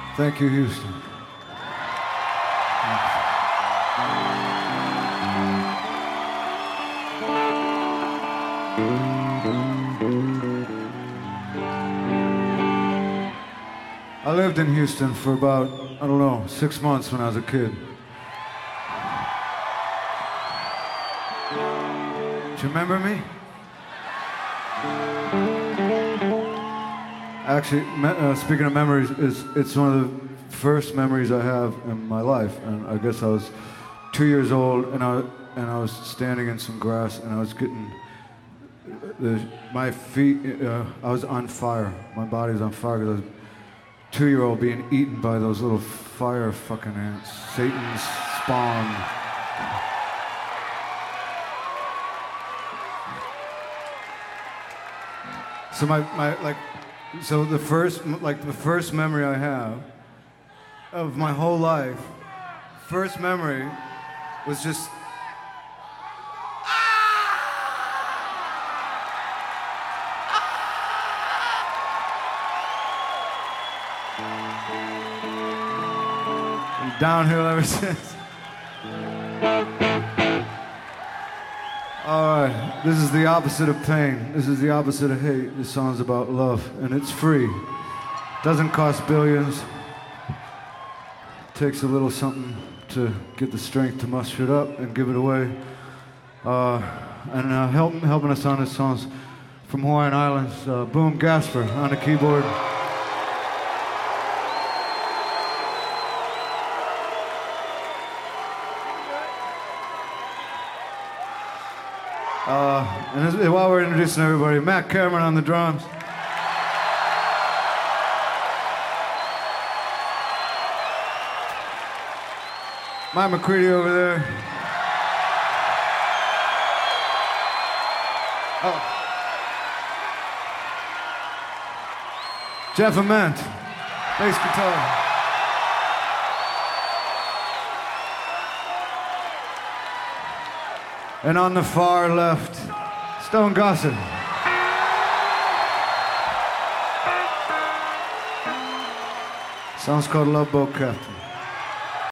Thank you, Houston. I lived in Houston for about, 6 months when I was a kid. Do you remember me? Actually, speaking of memories, it's one of the first memories I have in my life. And I guess I was 2 years old, and I was standing in some grass, and I was getting my feet. I was on fire. My body was on fire because I was a 2-year-old being eaten by those little fire fucking ants, Satan's spawn. So the first memory I have of my whole life, first memory was just downhill ever since. All right, this is the opposite of pain. This is the opposite of hate. This song's about love, and it's free. Doesn't cost billions. Takes a little something to get the strength to muster it up and give it away. Helping us on this song's from Hawaiian Islands, Boom Gasper on the keyboard. While we're introducing everybody, Matt Cameron on the drums. Mike McCready over there. Oh. Jeff Ament, bass guitar. And on the far left, Stone Gossett. Song's called Love Boat Captain.